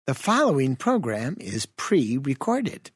The following program is pre-recorded.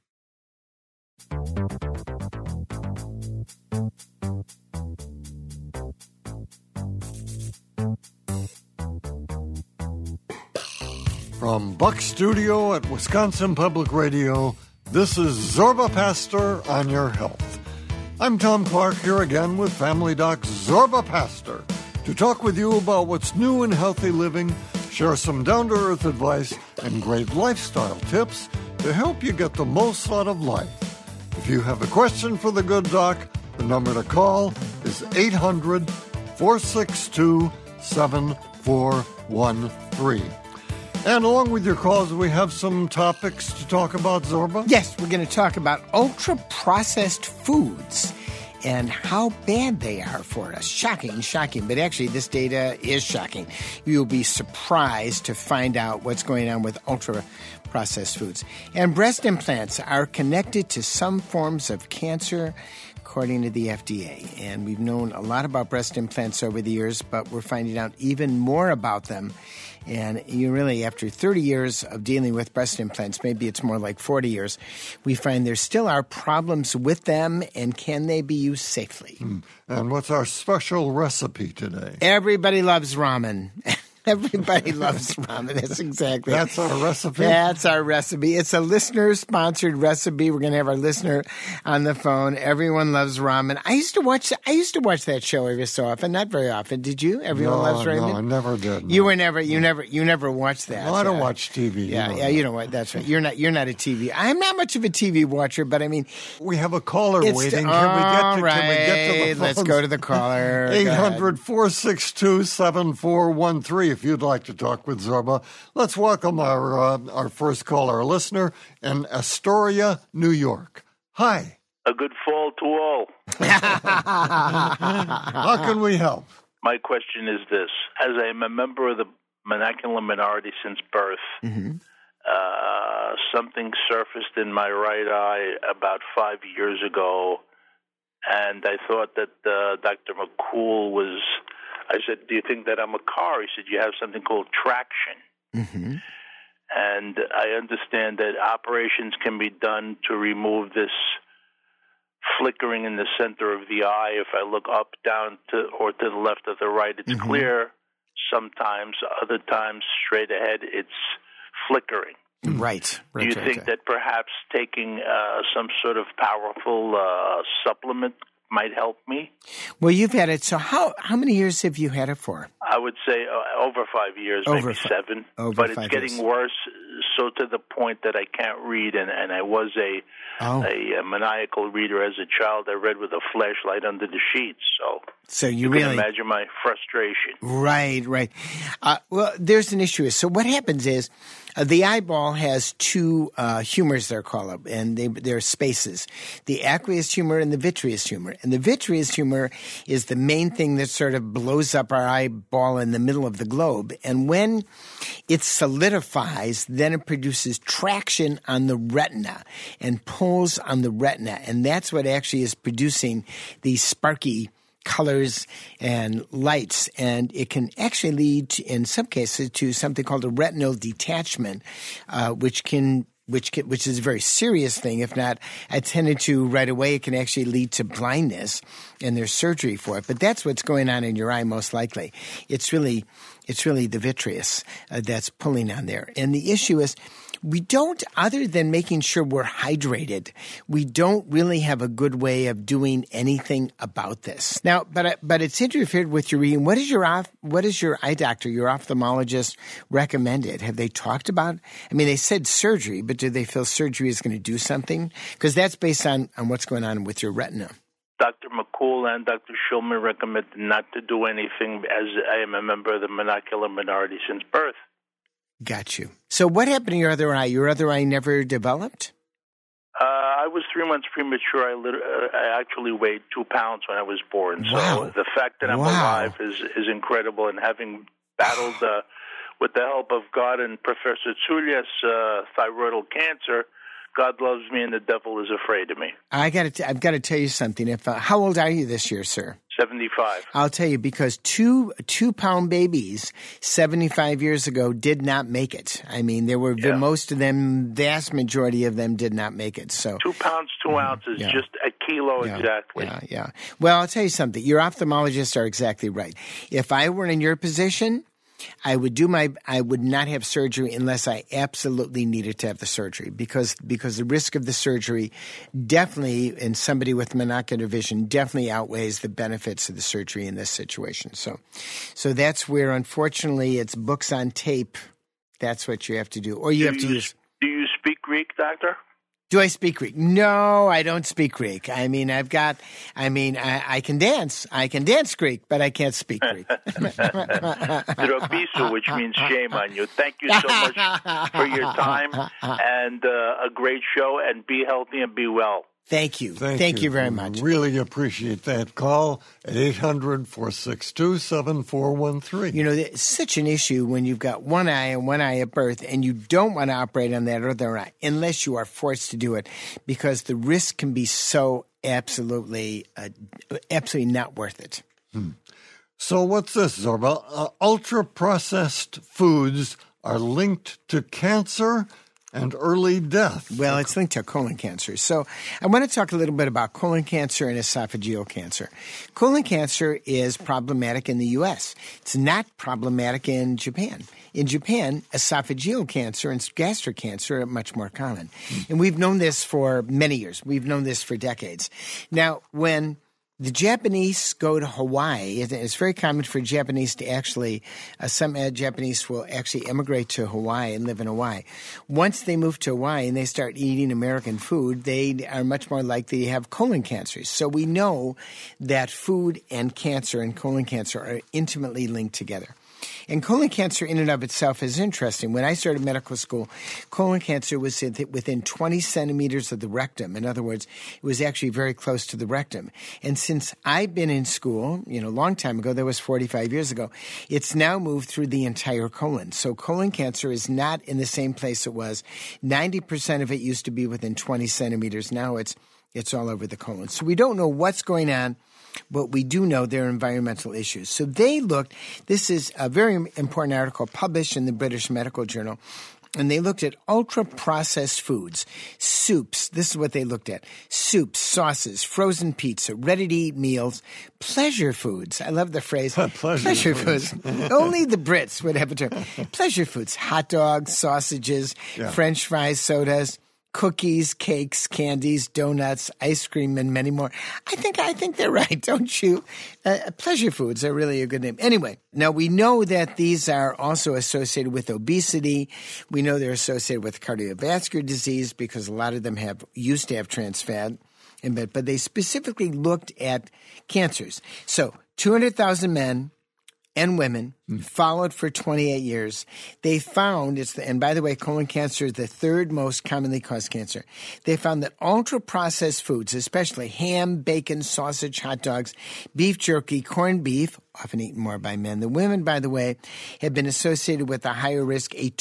From Buck Studio at Wisconsin Public Radio, this is Zorba Pastor on Your Health. I'm Tom Clark here again with Family Doc Zorba Pastor to talk with you about what's new in healthy living, share some down-to-earth advice, and great lifestyle tips to help you get the most out of life. If you have a question for the good doc, the number to call is 800-462-7413. And along with your calls, we have some topics to talk about, Zorba? Yes, we're going to talk about ultra-processed foods and how bad they are for us. Shocking. But actually, this data is shocking. You'll be surprised to find out what's going on with ultra-processed foods. And breast implants are connected to some forms of cancer, according to the FDA. And we've known a lot about breast implants over the years, but we're finding out even more about them. And you really, after 30 years of dealing with breast implants, maybe it's more like 40 years, we find there still are problems with them, and can they be used safely? And what's our special recipe today? Everybody loves ramen. Everybody loves ramen. That's our recipe? That's our recipe. It's a listener-sponsored recipe. We're going to have our listener on the phone. Everyone loves ramen. I used to watch that show every so often. Not very often. Did you? Everyone loves ramen. No, I never did. No. You never watched that. No, I don't watch TV. Yeah, you know what? That's right. You're not a TV. I'm not much of a TV watcher, but I mean, we have a caller waiting. Can we get to the the phone? Let's go to the caller. 800-462-7413. If you'd like to talk with Zorba, let's welcome our first caller, listener in Astoria, New York. Hi. A good fall to all. How can we help? My question is this. As I am a member of the monocular minority since birth, something surfaced in my right eye about 5 years ago, and I thought that Dr. McCool was... I said, do you think that I'm a car? He said, you have something called traction. Mm-hmm. And I understand that operations can be done to remove this flickering in the center of the eye. If I look up, down, or to the left or the right, it's clear. Sometimes, other times, straight ahead, it's flickering. Right. Do you think that perhaps taking some sort of powerful supplement might help me? Well, you've had it. So how many years have you had it for? I would say over 5 years, maybe 7. But it's getting worse, so to the point that I can't read. And I was a maniacal reader as a child. I read with a flashlight under the sheets. So you can imagine my frustration. Right. Well, there's an issue. So what happens is the eyeball has two humors, they're called, and they're spaces, the aqueous humor and the vitreous humor. And the vitreous humor is the main thing that sort of blows up our eyeball in the middle of the globe. And when it solidifies, then it produces traction on the retina and pulls on the retina. And that's what actually is producing these sparky colors and lights, and it can actually lead, in some cases, to something called a retinal detachment, which is a very serious thing. If not attended to right away, it can actually lead to blindness, and there's surgery for it. But that's what's going on in your eye, most likely. It's really the vitreous that's pulling on there, and the issue is, we don't, other than making sure we're hydrated, we don't really have a good way of doing anything about this. Now, but it's interfered with your reading. What is your eye doctor, your ophthalmologist recommended? Have they talked about? I mean, they said surgery, but do they feel surgery is going to do something? Because that's based on what's going on with your retina. Dr. McCool and Dr. Shulman recommended not to do anything, as I am a member of the monocular minority since birth. Got you. So what happened to your other eye? Your other eye never developed? I was 3 months premature. I actually weighed 2 pounds when I was born. Wow. So the fact that I'm alive is incredible. And having battled with the help of God and Professor Tsoulias thyroidal cancer, God loves me and the devil is afraid of me. I've got to tell you something. How old are you this year, sir? 75. I'll tell you, because two-pound babies 75 years ago did not make it. I mean, there were most of them, vast majority of them did not make it. So 2 pounds, 2 ounces, just a kilo exactly. Yeah. Well, I'll tell you something. Your ophthalmologists are exactly right. If I were in your position, I would not have surgery unless I absolutely needed to have the surgery, because the risk of the surgery definitely, in somebody with monocular vision, definitely outweighs the benefits of the surgery in this situation. So that's where, unfortunately, it's books on tape. That's what you have to do. Or you have to use. Do you speak Greek, doctor? Do I speak Greek? No, I don't speak Greek. I mean, I can dance. I can dance Greek, but I can't speak Greek. Drobisu, which means shame on you. Thank you so much for your time and a great show, and be healthy and be well. Thank you. Thank you very much. Really appreciate that call at 800-462-7413. You know, it's such an issue when you've got one eye and one eye at birth, and you don't want to operate on that other eye unless you are forced to do it, because the risk can be so absolutely not worth it. So what's this, Zorba? Ultra-processed foods are linked to cancer and early death. Well, it's linked to colon cancer. So I want to talk a little bit about colon cancer and esophageal cancer. Colon cancer is problematic in the U.S. It's not problematic in Japan. In Japan, esophageal cancer and gastric cancer are much more common. And we've known this for many years. We've known this for decades. Now, when the Japanese go to Hawaii, it's very common for Japanese to actually, some Japanese will actually immigrate to Hawaii and live in Hawaii. Once they move to Hawaii and they start eating American food, they are much more likely to have colon cancers. So we know that food and cancer and colon cancer are intimately linked together. And colon cancer in and of itself is interesting. When I started medical school, colon cancer was within 20 centimeters of the rectum. In other words, it was actually very close to the rectum. And since I've been in school, a long time ago, that was 45 years ago, it's now moved through the entire colon. So colon cancer is not in the same place it was. 90% of it used to be within 20 centimeters. Now it's all over the colon. So we don't know what's going on, but we do know there are environmental issues. So they looked, this is a very important article published in the British Medical Journal, and they looked at ultra-processed foods, soups. This is what they looked at. Soups, sauces, frozen pizza, ready-to-eat meals, pleasure foods. I love the phrase, pleasure foods. Only the Brits would have a term. Pleasure foods, hot dogs, sausages, French fries, sodas, cookies, cakes, candies, donuts, ice cream, and many more. I think they're right, don't you? Pleasure foods are really a good name. Anyway, now we know that these are also associated with obesity. We know they're associated with cardiovascular disease because a lot of them used to have trans fat, but they specifically looked at cancers. So 200,000 men and women followed for 28 years. They found, and by the way, colon cancer is the third most commonly caused cancer. They found that ultra-processed foods, especially ham, bacon, sausage, hot dogs, beef jerky, corned beef, often eaten more by men than women, by the way, have been associated with a higher risk, a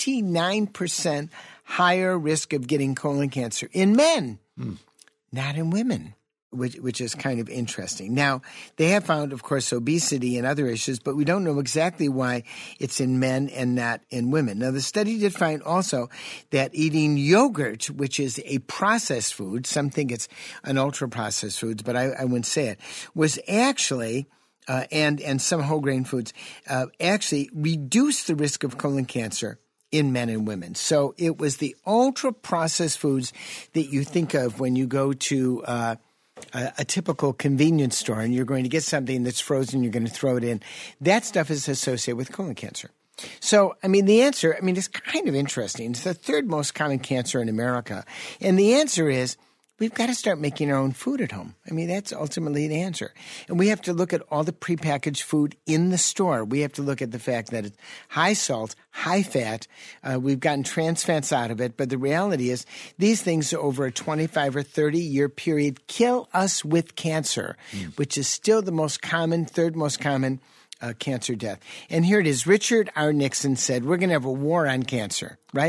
29% higher risk of getting colon cancer in men, not in women. Which is kind of interesting. Now, they have found, of course, obesity and other issues, but we don't know exactly why it's in men and not in women. Now, the study did find also that eating yogurt, which is a processed food, some think it's an ultra-processed foods, but I wouldn't say it, was actually and some whole grain foods actually reduced the risk of colon cancer in men and women. So it was the ultra-processed foods that you think of when you go to a typical convenience store and you're going to get something that's frozen, you're going to throw it in. That stuff is associated with colon cancer. So, the answer, it's kind of interesting. It's the third most common cancer in America. And the answer is we've got to start making our own food at home. That's ultimately the answer. And we have to look at all the prepackaged food in the store. We have to look at the fact that it's high salt, high fat. We've gotten trans fats out of it. But the reality is these things over a 25 or 30-year period kill us with cancer, which is still the most common, third most common cancer death. And here it is. Richard R. Nixon said, we're going to have a war on cancer, right?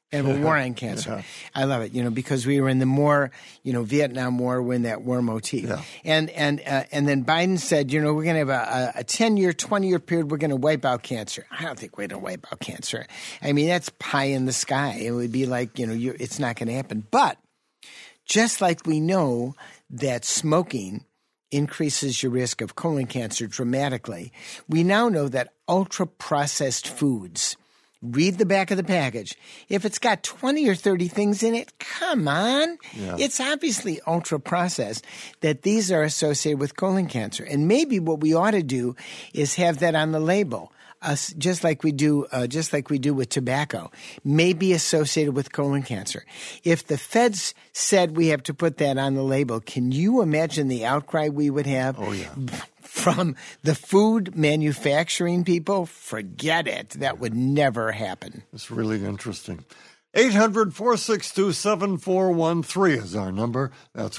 And a war on cancer. Yeah. I love it, because we were in the more, Vietnam War when that war motif. Yeah. And then Biden said, we're going to have a 10-year, 20-year period, we're going to wipe out cancer. I don't think we're going to wipe out cancer. I mean, that's pie in the sky. It would be like, it's not going to happen. But just like we know that smoking increases your risk of colon cancer dramatically, we now know that ultra-processed foods, read the back of the package. If it's got 20 or 30 things in it, come on. Yeah. It's obviously ultra-processed that these are associated with colon cancer. And maybe what we ought to do is have that on the label. Just like we do with tobacco, may be associated with colon cancer. If the feds said we have to put that on the label, can you imagine the outcry we would have? Oh, yeah. From the food manufacturing people? Forget it. That would never happen. It's really interesting. 800-462-7413 is our number. That's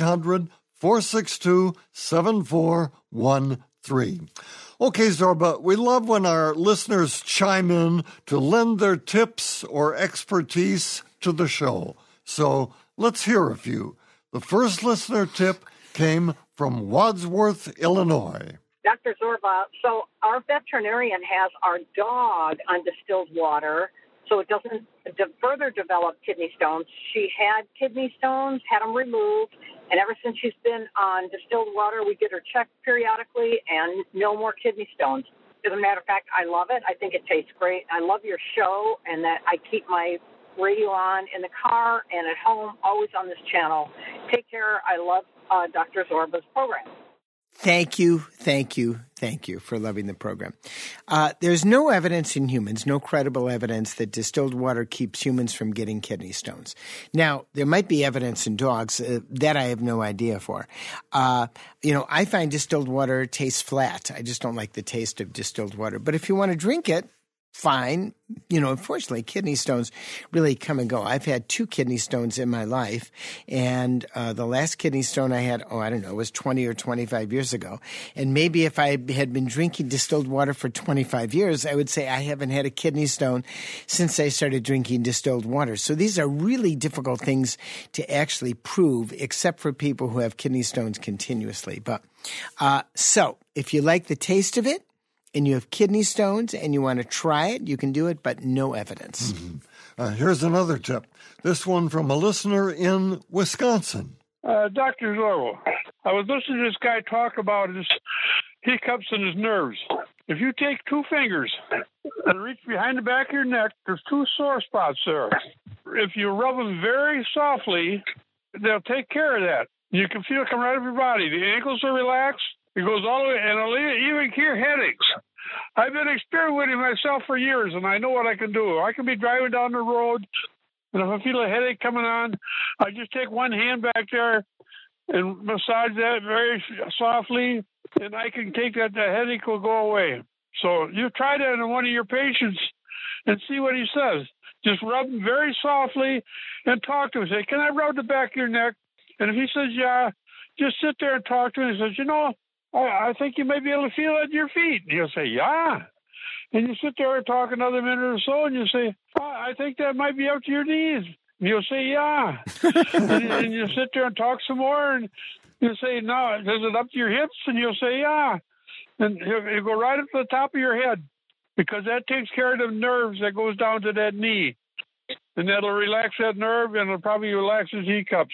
1-800-462-7413. Okay, Zorba, we love when our listeners chime in to lend their tips or expertise to the show. So let's hear a few. The first listener tip came from Wadsworth, Illinois. Dr. Zorba, so our veterinarian has our dog on distilled water so it doesn't further develop kidney stones. She had kidney stones, had them removed, and ever since she's been on distilled water, we get her checked periodically and no more kidney stones. As a matter of fact, I love it. I think it tastes great. I love your show and that I keep my radio on in the car and at home, always on this channel. Take care. I love Dr. Zorba's program. Thank you for loving the program. There's no evidence in humans, no credible evidence that distilled water keeps humans from getting kidney stones. Now, there might be evidence in dogs that I have no idea for. I find distilled water tastes flat. I just don't like the taste of distilled water. But if you want to drink it, fine. Unfortunately, kidney stones really come and go. I've had 2 kidney stones in my life, and the last kidney stone I had, was 20 or 25 years ago. And maybe if I had been drinking distilled water for 25 years, I would say I haven't had a kidney stone since I started drinking distilled water. So these are really difficult things to actually prove, except for people who have kidney stones continuously. But so if you like the taste of it, and you have kidney stones and you want to try it, you can do it, but no evidence. Mm-hmm. Here's another tip. This one from a listener in Wisconsin. Dr. Zorba, I was listening to this guy talk about his hiccups and his nerves. If you take 2 fingers and reach behind the back of your neck, there's 2 sore spots there. If you rub them very softly, they'll take care of that. You can feel it come right up your body. The ankles are relaxed. It goes all the way, and it'll even cure headaches. I've been experimenting myself for years, and I know what I can do. I can be driving down the road, and if I feel a headache coming on, I just take one hand back there and massage that very softly, and I can take that. The headache will go away. So you try that on one of your patients and see what he says. Just rub him very softly and talk to him. Say, can I rub the back of your neck? And if he says, yeah, just sit there and talk to him. He says, I think you may be able to feel it at your feet. And you'll say, yeah. And you sit there and talk another minute or so, and you say, I think that might be up to your knees. And you'll say, yeah. and you sit there and talk some more, and you say, no, is it up to your hips? And you'll say, yeah. And he'll go right up to the top of your head, because that takes care of the nerves that goes down to that knee. And that'll relax that nerve, and it'll probably relax his hiccups.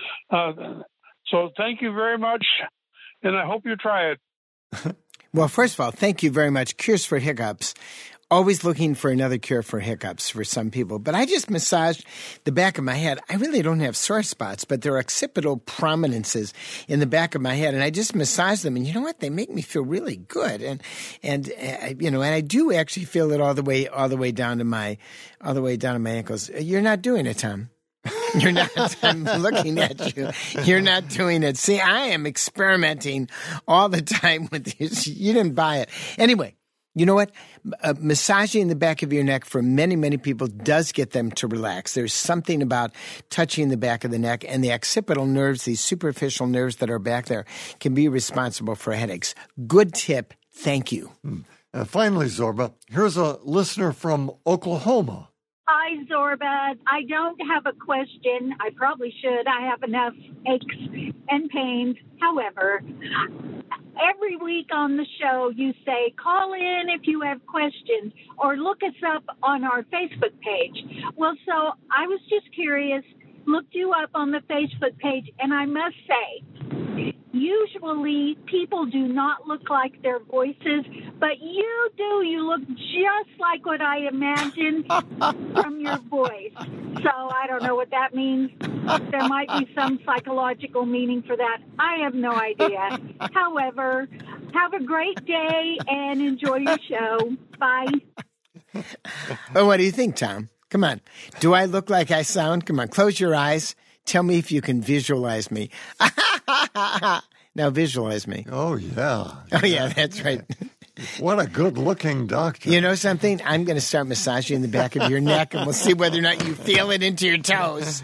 So thank you very much. And I hope you try it. Well, first of all, thank you very much. Cures for hiccups. Always looking for another cure for hiccups for some people. But I just massaged the back of my head. I really don't have sore spots, but there are occipital prominences in the back of my head. And I just massage them. And you know what? They make me feel really good. And I do actually feel it all the way down to my ankles. You're not doing it, Tom. You're not. I'm looking at you. You're not doing it. See, I am experimenting all the time with this. You didn't buy it. Anyway, you know what? Massaging the back of your neck for many, many people does get them to relax. There's something about touching the back of the neck, and the occipital nerves, these superficial nerves that are back there, can be responsible for headaches. Good tip. Thank you. And finally, Zorba, here's a listener from Oklahoma. Hi, Zorba. I don't have a question. I probably should. I have enough aches and pains. However, every week on the show, you say, call in if you have questions or look us up on our Facebook page. Well, so I was just curious, looked you up on the Facebook page, and I must say, usually people do not look like their voices, but you do. You look just like what I imagined from your voice. So I don't know what that means. There might be some psychological meaning for that. I have no idea. However, have a great day and enjoy your show. Bye. Well, what do you think, Tom? Come on. Do I look like I sound? Come on, close your eyes. Tell me if you can visualize me. Now visualize me. Oh, yeah. Oh, yeah, that's right. What a good-looking doctor. You know something? I'm going to start massaging the back of your neck, and we'll see whether or not you feel it into your toes.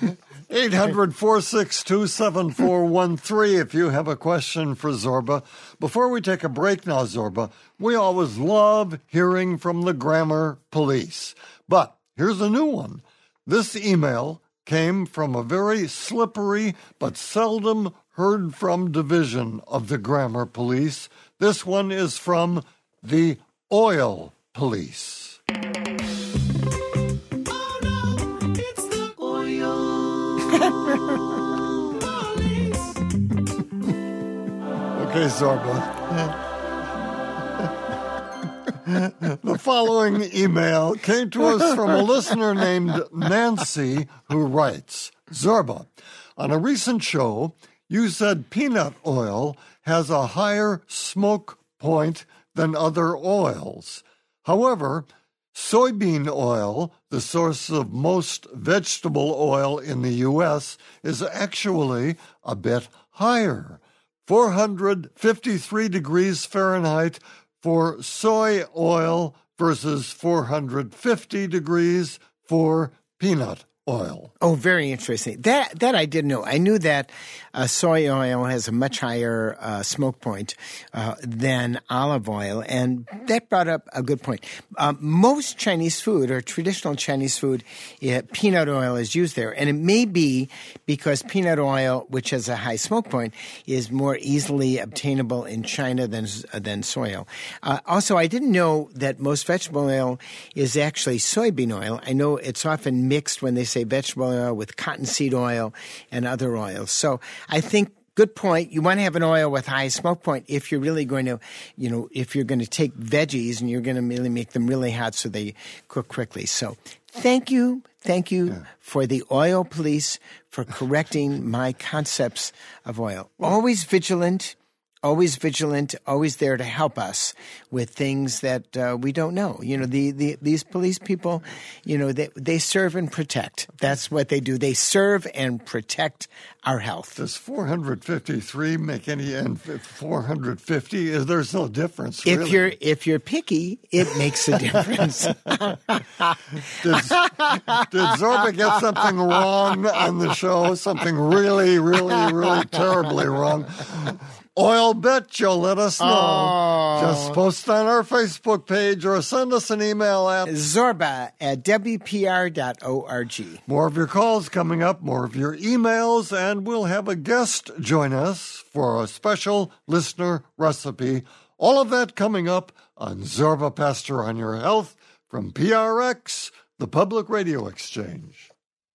800-462-7413 if you have a question for Zorba. Before we take a break now, Zorba, we always love hearing from the grammar police. But here's a new one. This email came from a very slippery but seldom heard from division of the grammar police. This one is from the oil police. Oh no, it's the oil police. Okay, Zorba. The following email came to us from a listener named Nancy, who writes, Zorba, on a recent show, you said peanut oil has a higher smoke point than other oils. However, soybean oil, the source of most vegetable oil in the U.S., is actually a bit higher, 453 degrees Fahrenheit for soy oil versus 450 degrees for peanut oil. Oh, very interesting. That I didn't know. I knew that soy oil has a much higher smoke point than olive oil, and that brought up a good point. Most Chinese food, or traditional Chinese food, peanut oil is used there, and it may be because peanut oil, which has a high smoke point, is more easily obtainable in China than soy oil. Also, I didn't know that most vegetable oil is actually soybean oil. I know it's often mixed when they say vegetable oil with cottonseed oil and other oils. So I think good point. You want to have an oil with high smoke point if you're really going to, if you're going to take veggies and you're going to really make them really hot so they cook quickly. So thank you for the oil police for correcting my concepts of oil. Always vigilant, always there to help us with things that we don't know. These police people, they serve and protect. That's what they do. They serve and protect our health. Does 453 make any end? 450? There's no difference, really. If you're picky, it makes a difference. Did Zorba get something wrong on the show? Something really, really, really terribly wrong? Oil bet you'll let us know. Oh. Just post on our Facebook page or send us an email at zorba@wpr.org. More of your calls coming up, more of your emails, and we'll have a guest join us for a special listener recipe. All of that coming up on Zorba Pastor on Your Health from PRX, the Public Radio Exchange.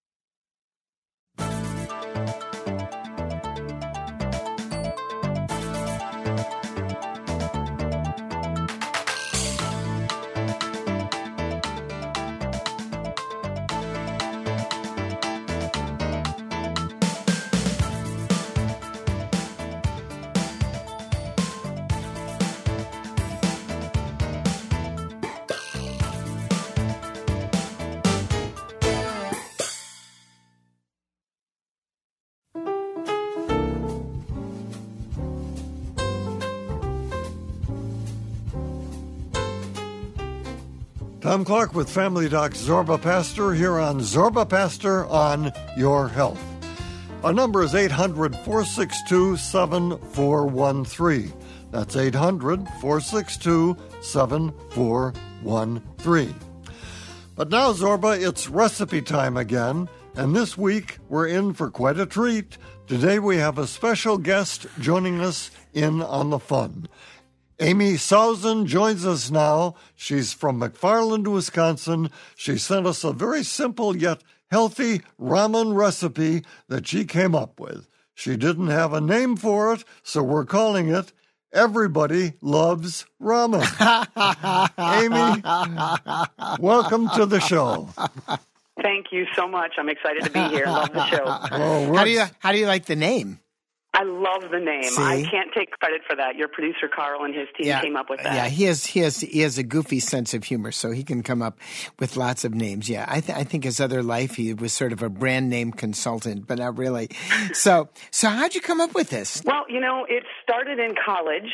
Tom Clark with Family Doc Zorba Pastor here on Zorba Pastor on Your Health. Our number is 800-462-7413. That's 800-462-7413. But now, Zorba, it's recipe time again. And this week, we're in for quite a treat. Today, we have a special guest joining us in on the fun. Amy Sausen joins us now. She's from McFarland, Wisconsin. She sent us a very simple yet healthy ramen recipe that she came up with. She didn't have a name for it, so we're calling it Everybody Loves Ramen. Amy, welcome to the show. Thank you so much. I'm excited to be here. Love the show. How do you like the name? I love the name. See? I can't take credit for that. Your producer Carl and his team came up with that. Yeah, he has a goofy sense of humor, so he can come up with lots of names. Yeah, I think his other life he was sort of a brand name consultant, but not really. So how'd you come up with this? Well, it started in college.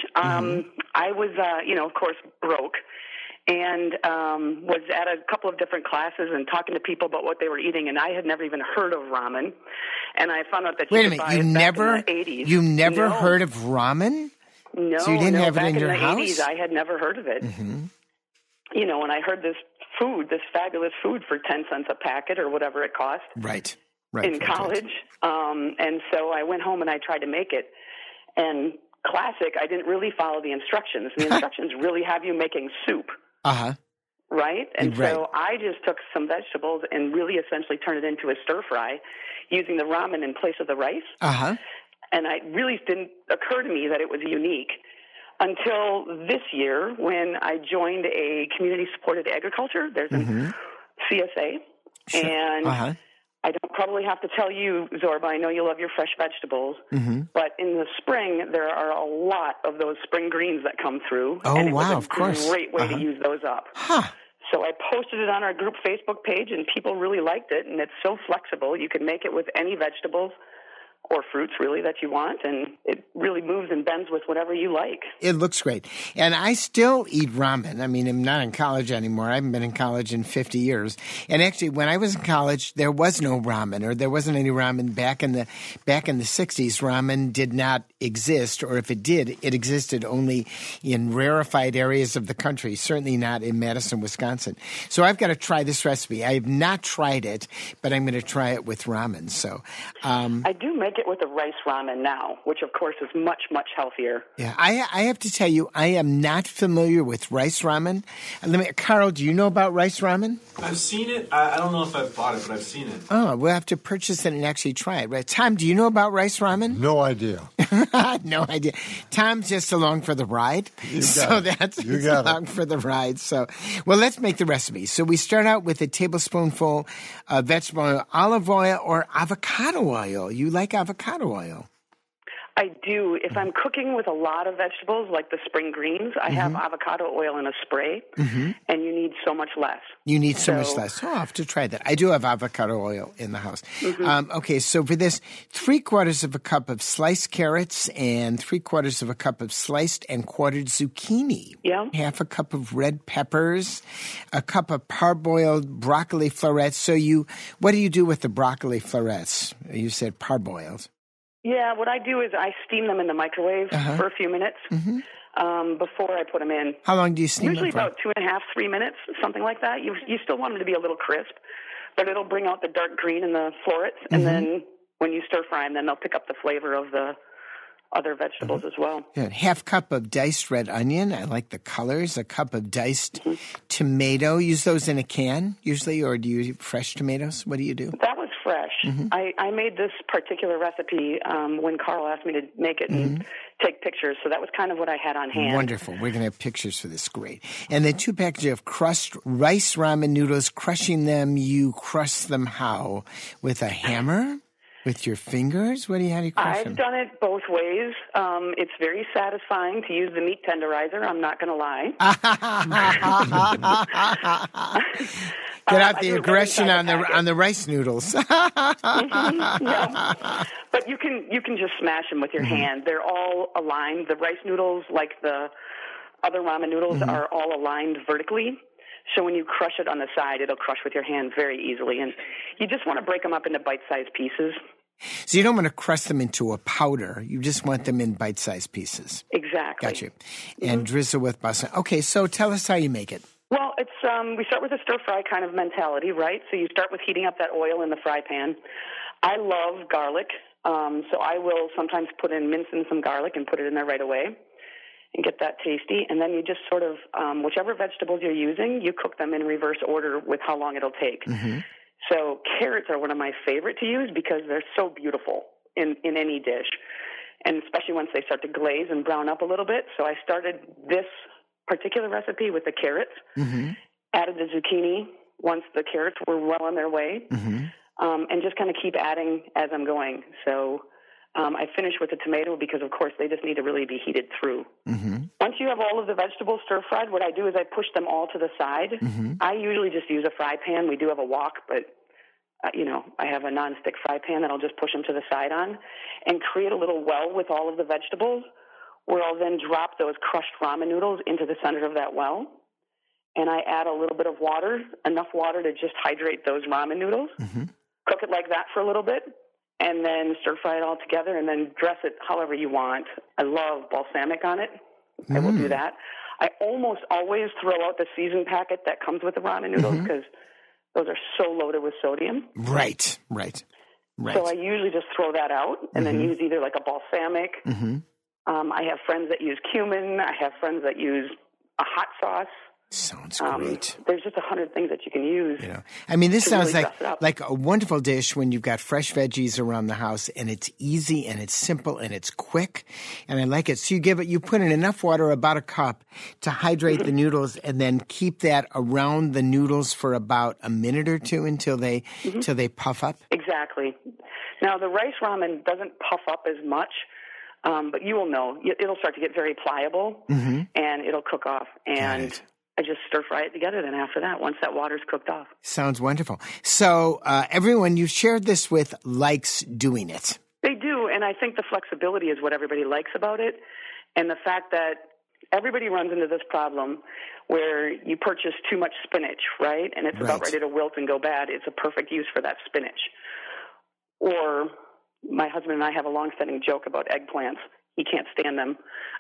I was, of course, broke. And was at a couple of different classes and talking to people about what they were eating, and I had never even heard of ramen. And I found out that Wait a minute, you never heard of ramen? No, so you didn't have it in your house? house? In the 80s, I had never heard of it. And I heard this fabulous food for 10 cents a packet or whatever it cost. Right. In college. And so I went home and I tried to make it. And classic, I didn't really follow the instructions. The instructions really have you making soup. Right? And so I just took some vegetables and really essentially turned it into a stir fry using the ramen in place of the rice. And it really didn't occur to me that it was unique until this year when I joined a community-supported agriculture. There's a CSA. Sure. And I don't probably have to tell you, Zorba, I know you love your fresh vegetables, but in the spring, there are a lot of those spring greens that come through. Oh, wow, of course. It's a great way to use those up. So I posted it on our group Facebook page, and people really liked it, and it's so flexible. You can make it with any vegetables or fruits, really, that you want, and it really moves and bends with whatever you like. It looks great. And I still eat ramen. I mean, I'm not in college anymore. I haven't been in college in 50 years. And actually, when I was in college, there was no ramen, or there wasn't any ramen back in the 60s. Ramen did not exist, or if it did, it existed only in rarefied areas of the country, certainly not in Madison, Wisconsin. So I've got to try this recipe. I have not tried it, but I'm going to try it with ramen. So I do make it with a rice ramen now, which of course is much, much healthier. Yeah, I have to tell you, I am not familiar with rice ramen. Carl, do you know about rice ramen? I've seen it. I don't know if I've bought it, but I've seen it. Oh, we'll have to purchase it and actually try it. Right? Tom, do you know about rice ramen? No idea. No idea. Tom's just along for the ride. Along for the ride. So, well, let's make the recipe. So we start out with a tablespoonful of vegetable oil, olive oil, or avocado oil. You like avocado oil? I do. If I'm cooking with a lot of vegetables, like the spring greens, I have avocado oil in a spray, and you need so much less. You need so much less. Oh, I'll have to try that. I do have avocado oil in the house. Okay, so for this, 3/4 of a cup of sliced carrots and 3/4 of a cup of sliced and quartered zucchini. Yeah. 1/2 a cup of red peppers, a cup of parboiled broccoli florets. So what do you do with the broccoli florets? You said parboiled. Yeah, what I do is I steam them in the microwave for a few minutes before I put them in. How long do you steam Usually them for? about 2.5, 3 minutes, something like that. You still want them to be a little crisp, but it'll bring out the dark green in the florets, and then when you stir fry them, then they'll pick up the flavor of the other vegetables as well. Good. 1/2 cup of diced red onion. I like the colors. A cup of diced tomato. Use those in a can usually, or do you use fresh tomatoes? What do you do? That was fresh. I made this particular recipe when Carl asked me to make it and take pictures, so that was kind of what I had on hand. Wonderful. We're going to have pictures for this. Great. And then 2 packages of crushed rice ramen noodles. Crushing them, you crush them how? With a hammer? With your fingers? How do you crush them? I've done it both ways. It's very satisfying to use the meat tenderizer. I'm not going to lie. Get out the aggression on the rice noodles. Yeah. But you can just smash them with your hand. They're all aligned. The rice noodles, like the other ramen noodles, are all aligned vertically. So when you crush it on the side, it'll crush with your hand very easily. And you just want to break them up into bite-sized pieces. So you don't want to crush them into a powder. You just want them in bite-sized pieces. Exactly. Gotcha. And drizzle with balsamic. Okay, so tell us how you make it. Well, it's we start with a stir-fry kind of mentality, right? So you start with heating up that oil in the fry pan. I love garlic, so I will sometimes mince in some garlic and put it in there right away and get that tasty. And then you just sort of, whichever vegetables you're using, you cook them in reverse order with how long it'll take. Mm-hmm. So carrots are one of my favorite to use because they're so beautiful in any dish, and especially once they start to glaze and brown up a little bit. So I started this particular recipe with the carrots, mm-hmm. added the zucchini once the carrots were well on their way, mm-hmm. And just kind of keep adding as I'm going. So I finished with the tomato because, of course, they just need to really be heated through. Mm-hmm. Once you have all of the vegetables stir-fried, what I do is I push them all to the side. Mm-hmm. I usually just use a fry pan. We do have a wok, but, I have a nonstick fry pan that I'll just push them to the side on and create a little well with all of the vegetables, where I'll then drop those crushed ramen noodles into the center of that well. And I add a little bit of water, enough water to just hydrate those ramen noodles. Mm-hmm. Cook it like that for a little bit, and then stir-fry it all together, and then dress it however you want. I love balsamic on it. I will do that. I almost always throw out the seasoned packet that comes with the ramen noodles because those are so loaded with sodium. Right. So I usually just throw that out and then use either like a balsamic. Mm-hmm. I have friends that use cumin. I have friends that use a hot sauce. Sounds great. There's just 100 things that you can use. This sounds really like a wonderful dish when you've got fresh veggies around the house, and it's easy and it's simple and it's quick, and I like it. So you put in enough water, about a cup, to hydrate the noodles, and then keep that around the noodles for about a minute or two until they puff up. Exactly. Now the rice ramen doesn't puff up as much. But you will know. It'll start to get very pliable, and it'll cook off. And I just stir-fry it together then after that, once that water's cooked off. Sounds wonderful. So everyone you've shared this with likes doing it. They do, and I think the flexibility is what everybody likes about it, and the fact that everybody runs into this problem where you purchase too much spinach, right? And it's about ready to wilt and go bad. It's a perfect use for that spinach. Or my husband and I have a long-standing joke about eggplants. He can't stand them.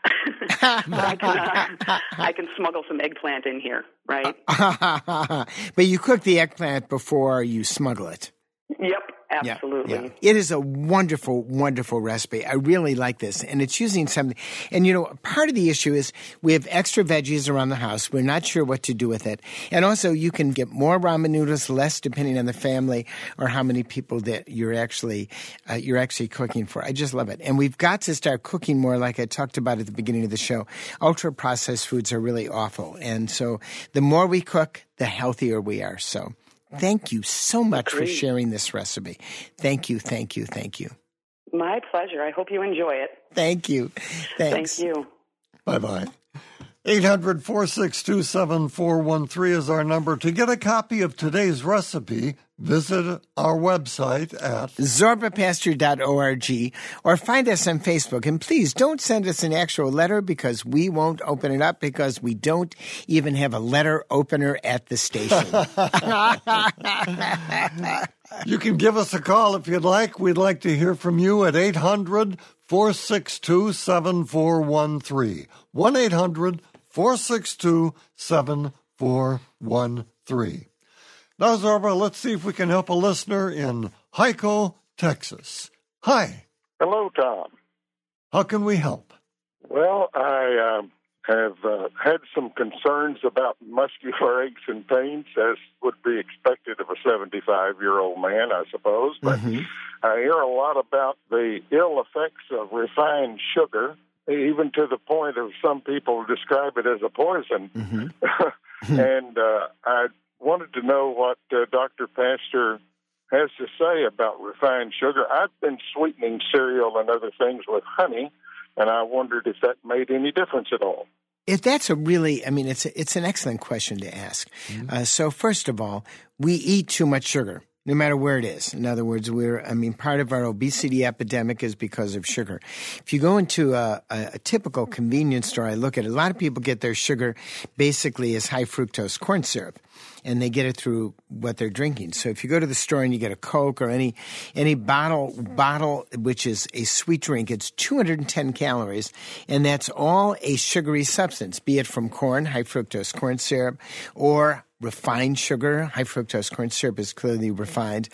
But I can smuggle some eggplant in here, right? But you cook the eggplant before you smuggle it. Yep, absolutely. Yeah. It is a wonderful, wonderful recipe. I really like this. And it's using something. And, part of the issue is we have extra veggies around the house. We're not sure what to do with it. And also you can get more ramen noodles, less depending on the family or how many people that you're actually cooking for. I just love it. And we've got to start cooking more, like I talked about at the beginning of the show. Ultra-processed foods are really awful. And so the more we cook, the healthier we are. So thank you so much for sharing this recipe. Thank you. My pleasure. I hope you enjoy it. Thank you. Thanks. Thank you. Bye-bye. 800-462-7413 is our number. To get a copy of today's recipe, visit our website at zorbapastor.org or find us on Facebook. And please don't send us an actual letter because we won't open it up because we don't even have a letter opener at the station. You can give us a call if you'd like. We'd like to hear from you at 800-462-7413. 1-800-462-7413. Now, Zorba, let's see if we can help a listener in Hyco, Texas. Hi. Hello, Tom. How can we help? Well, I have had some concerns about muscular aches and pains, as would be expected of a 75-year-old man, I suppose. But I hear a lot about the ill effects of refined sugar, even to the point of some people describe it as a poison. And I wanted to know what Dr. Pastor has to say about refined sugar. I've been sweetening cereal and other things with honey, and I wondered if that made any difference at all. That's it's an excellent question to ask. So first of all, we eat too much sugar. no matter where it is. In other words, part of our obesity epidemic is because of sugar. If you go into a typical convenience store, I look at it, a lot of people get their sugar basically as high fructose corn syrup, and they get it through what they're drinking. So if you go to the store and you get a Coke or any bottle which is a sweet drink, it's 210 calories, and that's all a sugary substance, be it from corn, high fructose corn syrup, or refined sugar. High fructose corn syrup is clearly refined,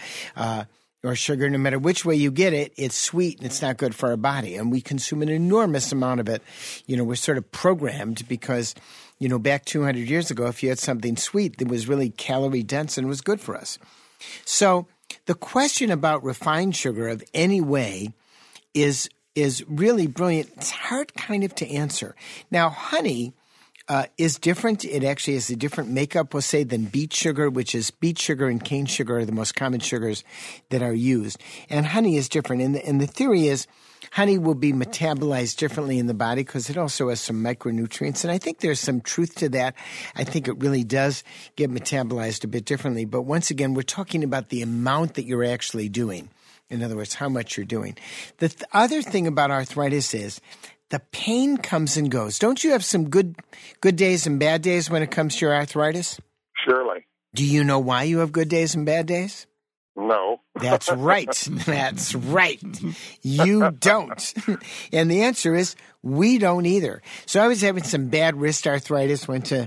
or sugar. No matter which way you get it, it's sweet and it's not good for our body. And we consume an enormous amount of it. We're sort of programmed because, back 200 years ago, if you had something sweet that was really calorie dense and was good for us. So the question about refined sugar of any way is really brilliant. It's hard kind of to answer. Now, honey is different. It actually has a different makeup, we'll say, than beet sugar, which is beet sugar and cane sugar are the most common sugars that are used. And honey is different. And the theory is honey will be metabolized differently in the body because it also has some micronutrients. And I think there's some truth to that. I think it really does get metabolized a bit differently. But once again, we're talking about the amount that you're actually doing. In other words, how much you're doing. The other thing about arthritis is the pain comes and goes. Don't you have some good days and bad days when it comes to your arthritis? Surely. Do you know why you have good days and bad days? No. That's right. That's right. You don't. And the answer is we don't either. So I was having some bad wrist arthritis, went to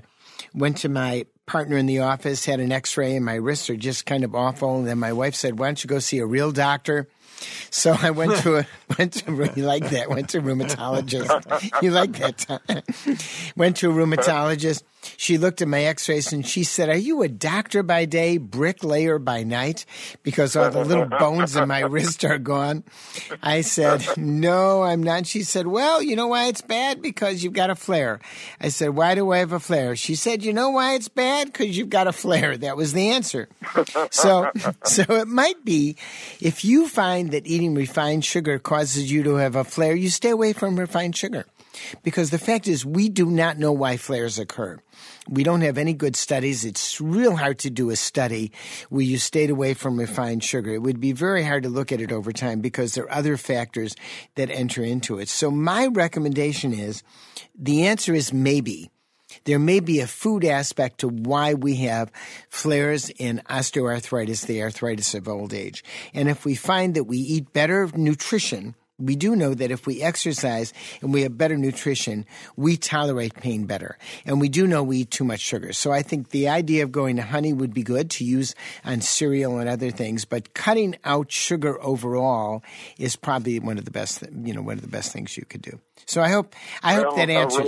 my partner in the office, had an x-ray, and my wrists are just kind of awful. And then my wife said, why don't you go see a real doctor? So I went to you like that? Went to a rheumatologist. You like that? Went to a rheumatologist. She looked at my x-rays and she said, are you a doctor by day, bricklayer by night? Because all the little bones in my wrist are gone. I said, no, I'm not. She said, well, you know why it's bad? Because you've got a flare. I said, why do I have a flare? She said, you know why it's bad? Because you've got a flare. That was the answer. So it might be if you find that eating refined sugar causes you to have a flare, you stay away from refined sugar. Because the fact is, we do not know why flares occur. We don't have any good studies. It's real hard to do a study where you stayed away from refined sugar. It would be very hard to look at it over time because there are other factors that enter into it. So my recommendation is, the answer is maybe. There may be a food aspect to why we have flares in osteoarthritis, the arthritis of old age. And if we find that we eat better nutrition, we do know that if we exercise and we have better nutrition, we tolerate pain better. And we do know we eat too much sugar. So I think the idea of going to honey would be good to use on cereal and other things. But cutting out sugar overall is probably one of the best things you could do. So I hope that answers.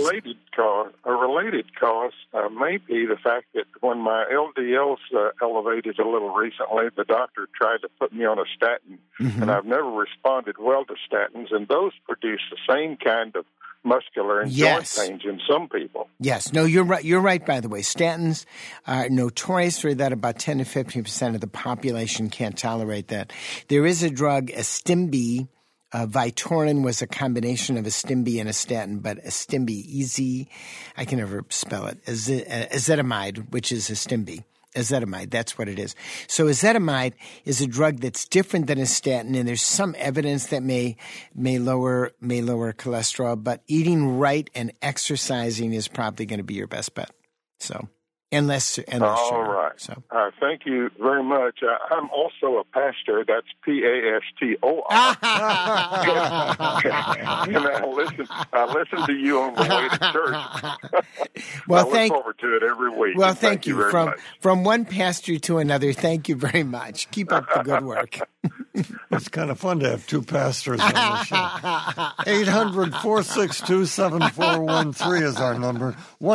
A related cause may be the fact that when my LDL's elevated a little recently, the doctor tried to put me on a statin, and I've never responded well to statins, and those produce the same kind of muscular and joint pains in some people. Yes. No, you're right. You're right, by the way. Statins are notorious for that. About 10 to 15% of the population can't tolerate that. There is a drug, Estimbi. Vytorin was a combination of a Estimbi and a statin, but Estimbi, I can never spell it, ezetimibe, which is Estimbi. Ezetimibe, that's what it is. So ezetimibe is a drug that's different than a statin, and there's some evidence that may lower cholesterol, but eating right and exercising is probably going to be your best bet. So. Unless all right. So. Thank you very much. I'm also a pastor. That's Pastor. And I listen to you on the way to church. Well, I look forward to it every week. Well, thank you very much. From one pastor to another. Thank you very much. Keep up the good work. It's kind of fun to have two pastors on the show. 800-462-7413 is our number.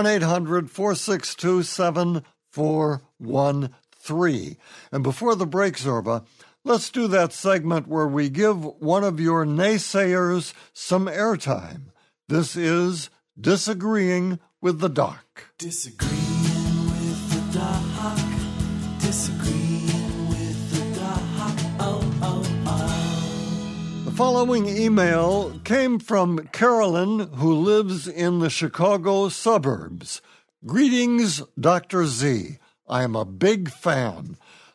1-800-462-7413. And before the break, Zorba, let's do that segment where we give one of your naysayers some airtime. This is Disagreeing with the Doc. Disagreeing with the doc. Disagreeing with the doc. The following email came from Carolyn, who lives in the Chicago suburbs. Greetings, Dr. Z. I am a big fan.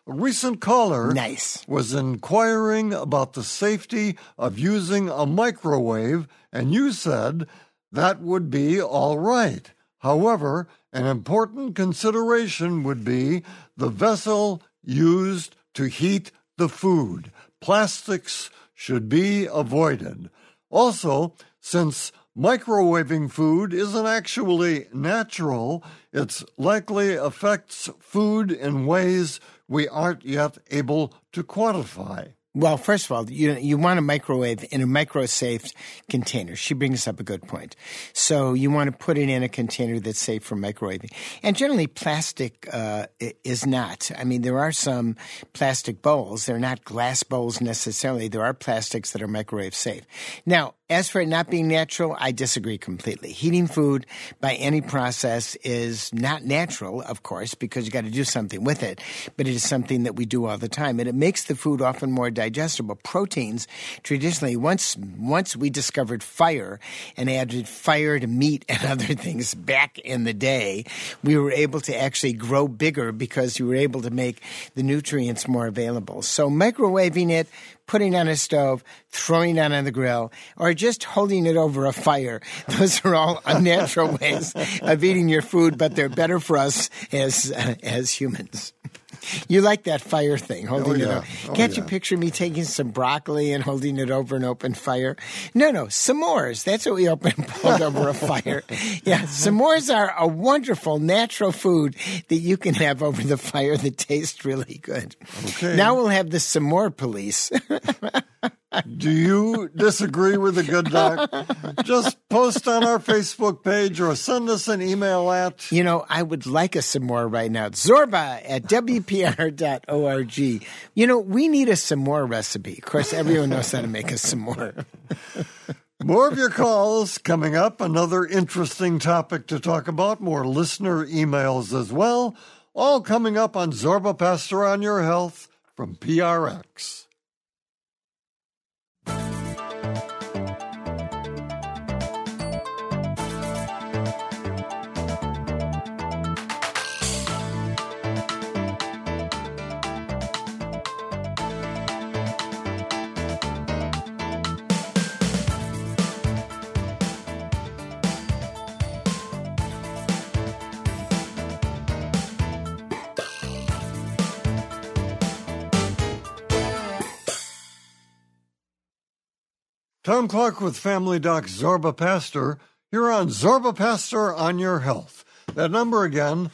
A recent caller nice. was inquiring about the safety of using a microwave, and you said that would be all right. However, an important consideration would be the vessel used to heat the food. Plastics should be avoided. Also, since microwaving food isn't actually natural, it likely affects food in ways we aren't yet able to quantify. Well, first of all, you want to microwave in a micro-safe container. She brings up a good point. So you want to put it in a container that's safe for microwaving. And generally, plastic is not. I mean, there are some plastic bowls. They're not glass bowls necessarily. There are plastics that are microwave safe. Now, as for it not being natural, I disagree completely. Heating food by any process is not natural, of course, because you got to do something with it. But it is something that we do all the time, and it makes the food often more digestible. Proteins, traditionally, once we discovered fire and added fire to meat and other things back in the day, we were able to actually grow bigger because you were able to make the nutrients more available. So microwaving it, putting it on a stove, throwing it on the grill, or just holding it over a fire. Those are all unnatural ways of eating your food, but they're better for us as humans. You like that fire thing, holding it over. Can't you picture me taking some broccoli and holding it over an open fire? No, s'mores. That's what we hold over a fire. Yeah, s'mores are a wonderful natural food that you can have over the fire that tastes really good. Okay. Now we'll have the s'more police. Do you disagree with the good doc? Just post on our Facebook page or send us an email at... I would like a s'more right now. Zorba at WPR.org. We need a s'more recipe. Of course, everyone knows how to make a s'more. More of your calls coming up. Another interesting topic to talk about. More listener emails as well. All coming up on Zorba Pastor on Your Health from PRX. Tom Clark with Family Doc Zorba Pastor here on Zorba Pastor on Your Health. That number again,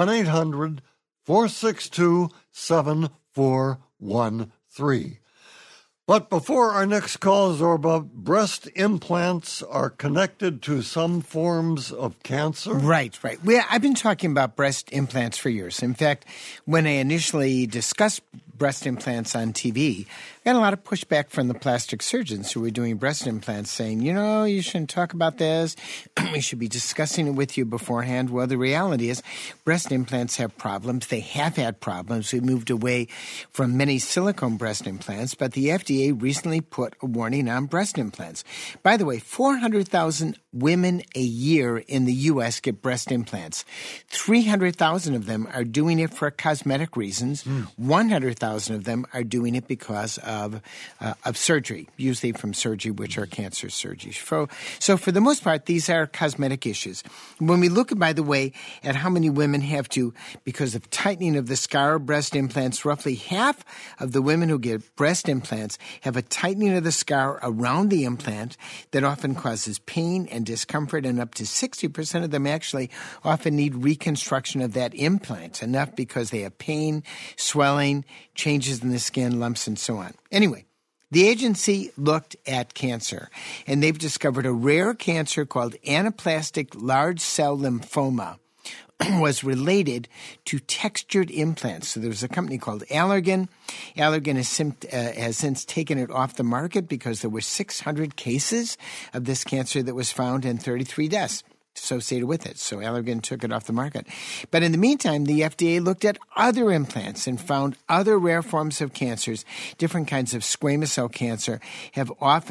1-800-462-7413. But before our next call, Zorba, breast implants are connected to some forms of cancer? Right. I've been talking about breast implants for years. In fact, when I initially discussed breast implants on TV, I got a lot of pushback from the plastic surgeons who were doing breast implants saying, you shouldn't talk about this. We should be discussing it with you beforehand. Well, the reality is breast implants have problems. They have had problems. We moved away from many silicone breast implants, but the FDA recently put a warning on breast implants. By the way, 400,000 women a year in the U.S. get breast implants. 300,000 of them are doing it for cosmetic reasons. 100,000 of them are doing it because of surgery, usually from surgery, which are cancer surgeries. So for the most part, these are cosmetic issues. When we look, by the way, at how many women have to, because of tightening of the scar of breast implants, roughly half of the women who get breast implants have a tightening of the scar around the implant that often causes pain and discomfort, and up to 60% of them actually often need reconstruction of that implant, enough because they have pain, swelling, changes in the skin, lumps, and so on. Anyway, the agency looked at cancer, and they've discovered a rare cancer called anaplastic large cell lymphoma was related to textured implants. So there was a company called Allergan. Allergan has since taken it off the market because there were 600 cases of this cancer that was found and 33 deaths associated with it. So Allergan took it off the market. But in the meantime, the FDA looked at other implants and found other rare forms of cancers, different kinds of squamous cell cancer, have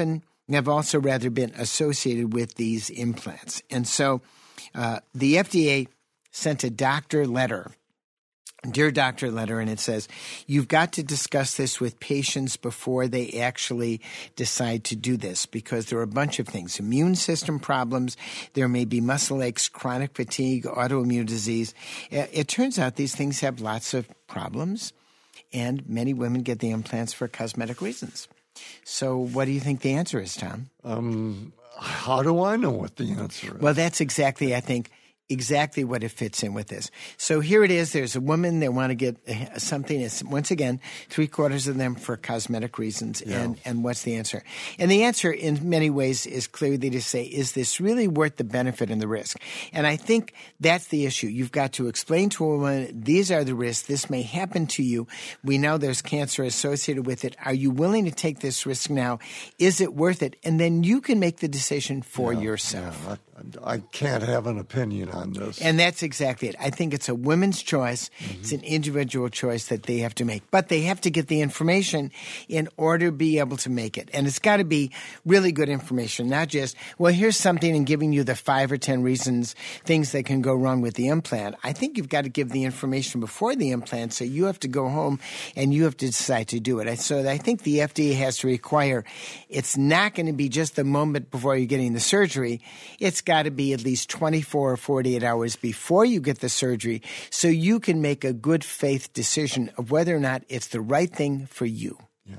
also been associated with these implants. And so the FDA sent a doctor letter Dear Doctor letter, and it says, you've got to discuss this with patients before they actually decide to do this, because there are a bunch of things. Immune system problems, there may be muscle aches, chronic fatigue, autoimmune disease. It turns out these things have lots of problems, and many women get the implants for cosmetic reasons. So what do you think the answer is, Tom? How do I know what the answer is? Well, that's exactly, I think, exactly what it fits in with this. So here it is. There's a woman. They want to get something. It's, once again, 3/4 of them for cosmetic reasons. Yeah. And what's the answer? And the answer in many ways is clearly to say, is this really worth the benefit and the risk? And I think that's the issue. You've got to explain to a woman, these are the risks. This may happen to you. We know there's cancer associated with it. Are you willing to take this risk now? Is it worth it? And then you can make the decision for yourself. Yeah, I can't have an opinion on this. And that's exactly it. I think it's a woman's choice. Mm-hmm. It's an individual choice that they have to make. But they have to get the information in order to be able to make it. And it's got to be really good information, not just, well, here's something and giving you the 5 or 10 reasons, things that can go wrong with the implant. I think you've got to give the information before the implant, so you have to go home and you have to decide to do it. So I think the FDA has to require, it's not going to be just the moment before you're getting the surgery. It's got to be at least 24 or 48 hours before you get the surgery, so you can make a good faith decision of whether or not it's the right thing for you.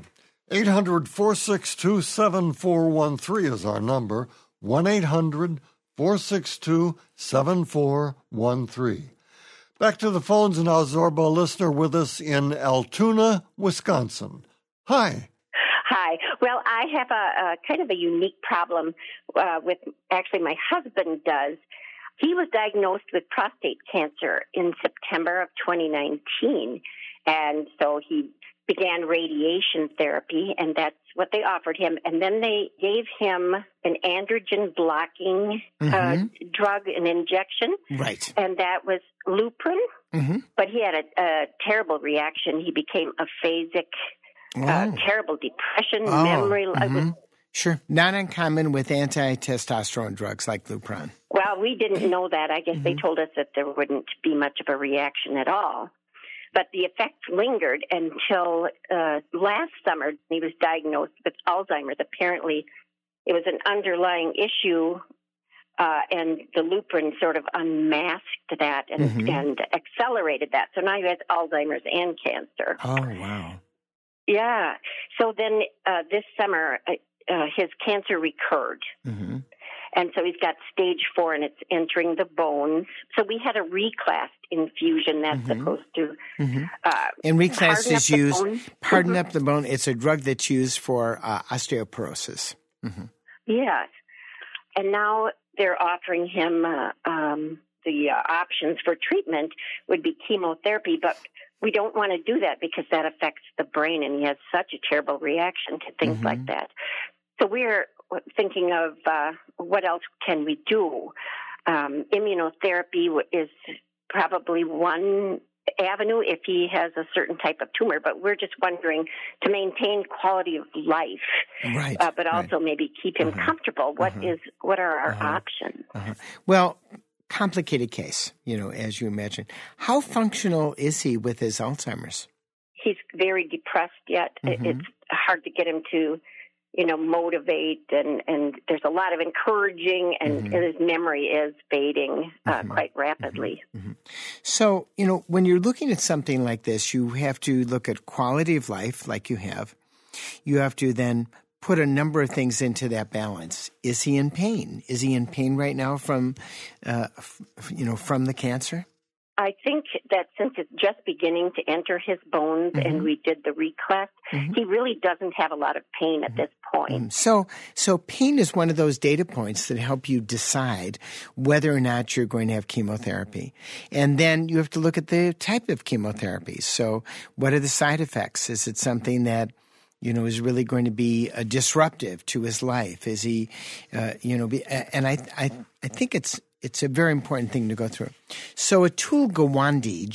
800-462-7413 is our number. 1-800-462-7413. Back to the phones now. Zorba, a listener with us in Altoona, Wisconsin. Hi. Hi. Well, I have a kind of a unique problem with, actually my husband does. He was diagnosed with prostate cancer in September of 2019, and so he began radiation therapy, and that's what they offered him. And then they gave him an androgen-blocking drug, an injection. Right. And that was Lupron. Mm-hmm. But he had a terrible reaction. He became aphasic. Terrible depression, memory. Sure. Not uncommon with anti-testosterone drugs like Lupron. Well, we didn't know that. I guess they told us that there wouldn't be much of a reaction at all. But the effect lingered until last summer. He was diagnosed with Alzheimer's. Apparently, it was an underlying issue, and the Lupron sort of unmasked that and accelerated that. So now he has Alzheimer's and cancer. Oh, wow. Yeah. So then this summer, his cancer recurred. Mm-hmm. And so he's got stage 4, and it's entering the bones. So we had a reclast infusion that's supposed to and reclast is used, harden up the bone. It's a drug that's used for osteoporosis. Mm-hmm. Yes. And now they're offering him the options for treatment would be chemotherapy, but we don't want to do that because that affects the brain, and he has such a terrible reaction to things like that. So we're thinking of what else can we do. Immunotherapy is probably one avenue if he has a certain type of tumor, but we're just wondering to maintain quality of life, but also maybe keep him comfortable. What are our options? Well, complicated case, as you imagine. How functional is he with his Alzheimer's? He's very depressed yet. It's hard to get him to, motivate, and there's a lot of encouraging, and his memory is fading quite rapidly. So, when you're looking at something like this, you have to look at quality of life like you have. You have to then put a number of things into that balance. Is he in pain? Is he in pain right now from the cancer? I think that since it's just beginning to enter his bones and we did the reclast, he really doesn't have a lot of pain at this point. So pain is one of those data points that help you decide whether or not you're going to have chemotherapy. And then you have to look at the type of chemotherapy. So what are the side effects? Is it something that is really going to be disruptive to his life? Is he, and I think it's a very important thing to go through. So Atul Gawande,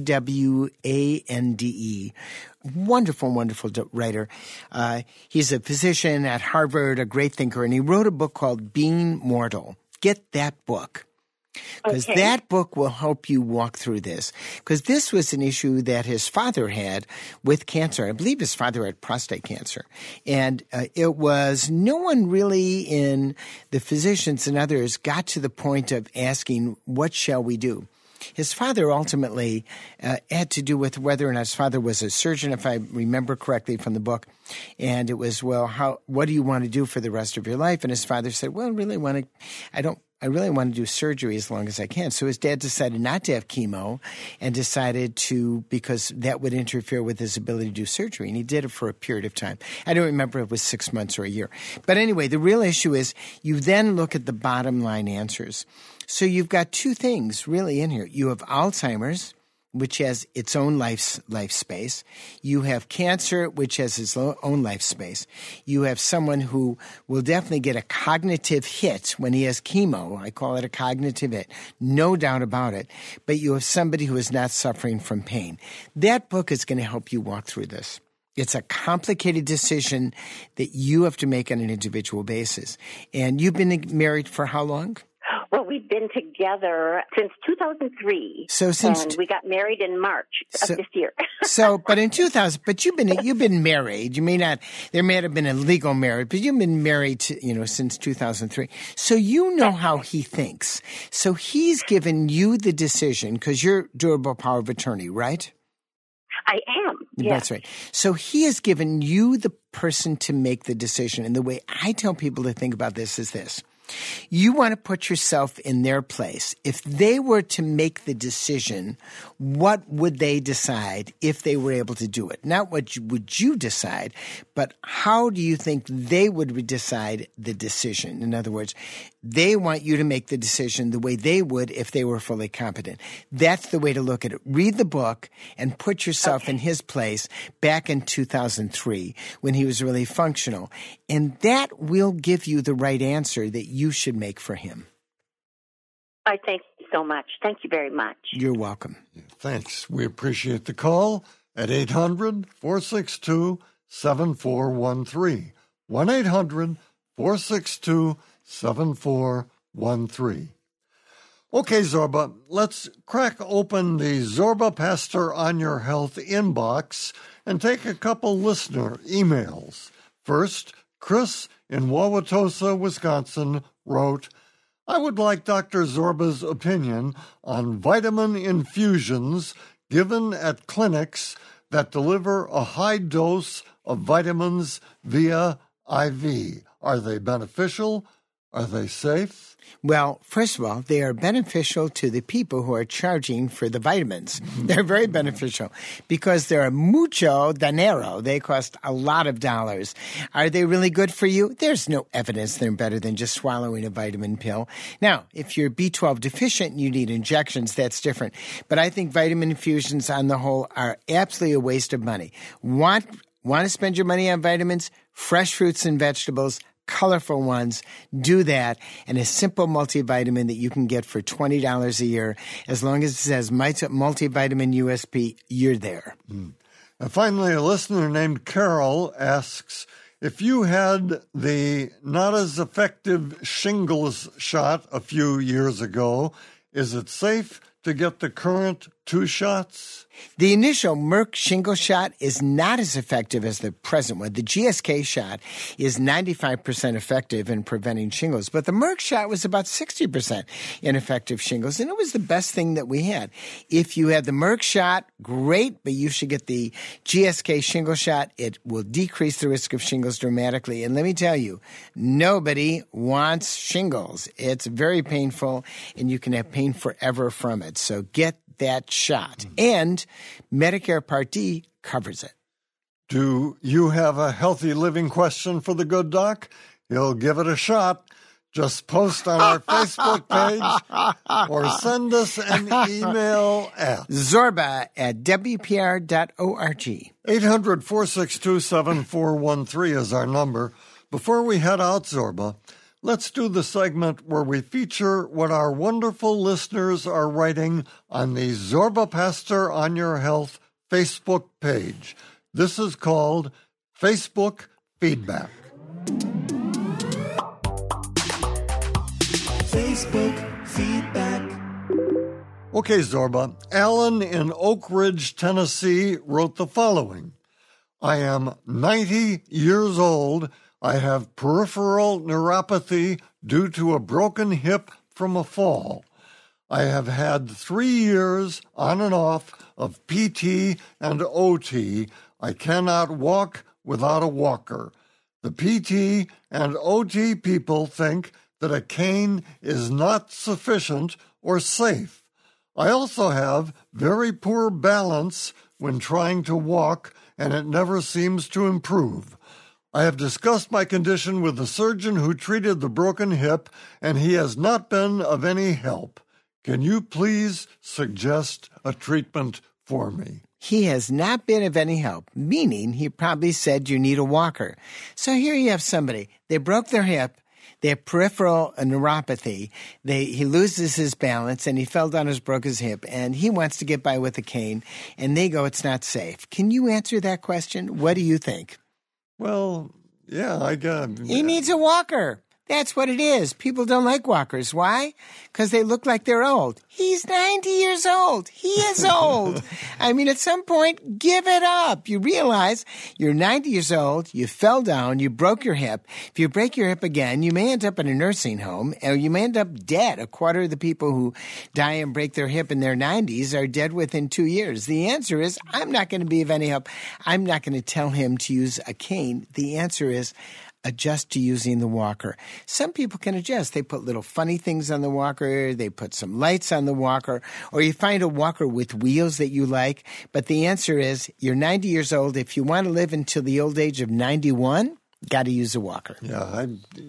Gawande, wonderful, wonderful writer. He's a physician at Harvard, a great thinker, and he wrote a book called Being Mortal. Get that book. Because that book will help you walk through this. Because this was an issue that his father had with cancer. I believe his father had prostate cancer. And it was no one really in the physicians and others got to the point of asking, what shall we do? His father ultimately had to do with whether or not his father was a surgeon, if I remember correctly from the book. And it was, well, what do you want to do for the rest of your life? And his father said, well, I really want to do surgery as long as I can. So his dad decided not to have chemo and decided to, because that would interfere with his ability to do surgery. And he did it for a period of time. I don't remember if it was 6 months or a year. But anyway, the real issue is you then look at the bottom line answers. So you've got two things really in here. You have Alzheimer's, which has its own life space. You have cancer, which has its own life space. You have someone who will definitely get a cognitive hit when he has chemo. I call it a cognitive hit. No doubt about it. But you have somebody who is not suffering from pain. That book is going to help you walk through this. It's a complicated decision that you have to make on an individual basis. And you've been married for how long? Well, we've been together since 2003. And we got married in March of this year. But you've been married. There may have been a legal marriage, but you've been married since 2003. So you know how he thinks. So he's given you the decision because you're durable power of attorney, right? I am. Yes. That's right. So he has given you the person to make the decision. And the way I tell people to think about this is this. You want to put yourself in their place. If they were to make the decision, what would they decide if they were able to do it? Not what would you decide, but how do you think they would decide the decision? In other words, they want you to make the decision the way they would if they were fully competent. That's the way to look at it. Read the book and put yourself in his place back in 2003 when he was really functional. And that will give you the right answer that you should make for him. I thank you so much. Thank you very much. You're welcome. Thanks. We appreciate the call at 800-462-7413. 1-800-462-7413. Okay, Zorba, let's crack open the Zorba Pastor on Your Health inbox and take a couple listener emails. First, Chris in Wauwatosa, Wisconsin, wrote, I would like Dr. Zorba's opinion on vitamin infusions given at clinics that deliver a high dose of vitamins via IV. Are they beneficial? Are they safe? Well, first of all, they are beneficial to the people who are charging for the vitamins. They're very beneficial because they're mucho dinero. They cost a lot of dollars. Are they really good for you? There's no evidence they're better than just swallowing a vitamin pill. Now, if you're B12 deficient and you need injections, that's different. But I think vitamin infusions on the whole are absolutely a waste of money. Want to spend your money on vitamins? Fresh fruits and vegetables, colorful ones, do that, and a simple multivitamin that you can get for $20 a year. As long as it says multivitamin USP, you're there. And finally, a listener named Carol asks, if you had the not as effective shingles shot a few years ago, is it safe to get the current 2 shots? The initial Merck shingle shot is not as effective as the present one. The GSK shot is 95% effective in preventing shingles, but the Merck shot was about 60% in effective shingles, and it was the best thing that we had. If you had the Merck shot, great, but you should get the GSK shingle shot. It will decrease the risk of shingles dramatically, and let me tell you, nobody wants shingles. It's very painful, and you can have pain forever from it, so get that shot. And Medicare Part D covers it. Do you have a healthy living question for the good doc? He'll give it a shot. Just post on our Facebook page or send us an email at zorba@wpr.org. 800-462-7413 is our number. Before we head out, Zorba, let's do the segment where we feature what our wonderful listeners are writing on the Zorba Pastor on Your Health Facebook page. This is called Facebook Feedback. Facebook Feedback. Okay, Zorba. Alan in Oak Ridge, Tennessee wrote the following. I am 90 years old. I have peripheral neuropathy due to a broken hip from a fall. I have had 3 years on and off of PT and OT. I cannot walk without a walker. The PT and OT people think that a cane is not sufficient or safe. I also have very poor balance when trying to walk, and it never seems to improve. I have discussed my condition with the surgeon who treated the broken hip, and he has not been of any help. Can you please suggest a treatment for me? He has not been of any help, meaning he probably said you need a walker. So here you have somebody. They broke their hip. They have peripheral neuropathy. He loses his balance, and he fell down and broke his hip, and he wants to get by with a cane, and they go, it's not safe. Can you answer that question? What do you think? Well, yeah, I got... He needs a walker. That's what it is. People don't like walkers. Why? Because they look like they're old. He's 90 years old. He is old. I mean, at some point, give it up. You realize you're 90 years old, you fell down, you broke your hip. If you break your hip again, you may end up in a nursing home, or you may end up dead. A quarter of the people who die and break their hip in their 90s are dead within 2 years. The answer is, I'm not going to be of any help. I'm not going to tell him to use a cane. The answer is, adjust to using the walker. Some people can adjust. They put little funny things on the walker. They put some lights on the walker. Or you find a walker with wheels that you like. But the answer is, you're 90 years old. If you want to live until the old age of 91, got to use a walker. Yeah,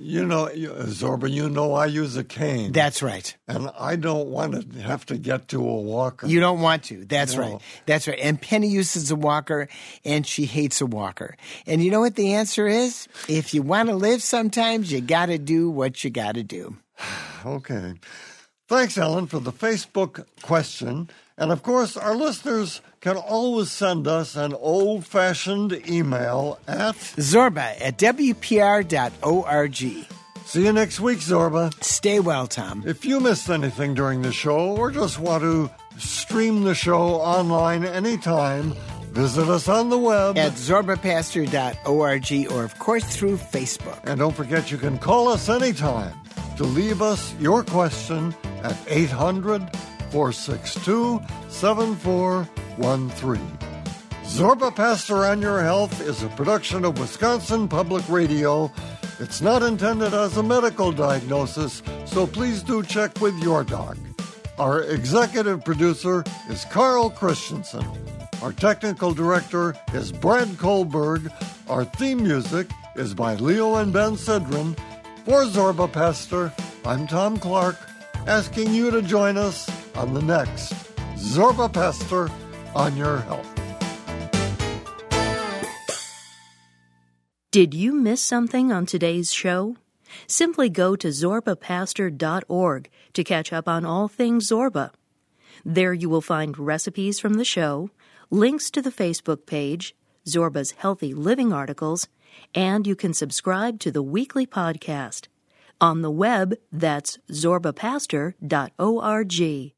Zorba, I use a cane. That's right. And I don't want to have to get to a walker. You don't want to. That's right. That's right. And Penny uses a walker, and she hates a walker. And you know what the answer is? If you want to live sometimes, you got to do what you got to do. Okay. Thanks, Ellen, for the Facebook question. And, of course, our listeners can always send us an old-fashioned email at zorba@wpr.org. See you next week, Zorba. Stay well, Tom. If you missed anything during the show or just want to stream the show online anytime, visit us on the web at zorbapastor.org or, of course, through Facebook. And don't forget you can call us anytime to leave us your question at 800-462-7413. Zorba Pastor on Your Health is a production of Wisconsin Public Radio. It's not intended as a medical diagnosis, so please do check with your doc. Our executive producer is Carl Christensen. Our technical director is Brad Kohlberg. Our theme music is by Leo and Ben Sidran. For Zorba Pastor, I'm Tom Clark, asking you to join us on the next Zorba Pastor on Your Health. Did you miss something on today's show? Simply go to zorbapastor.org to catch up on all things Zorba. There you will find recipes from the show, links to the Facebook page, Zorba's Healthy Living articles, and you can subscribe to the weekly podcast. On the web, that's zorbapastor.org.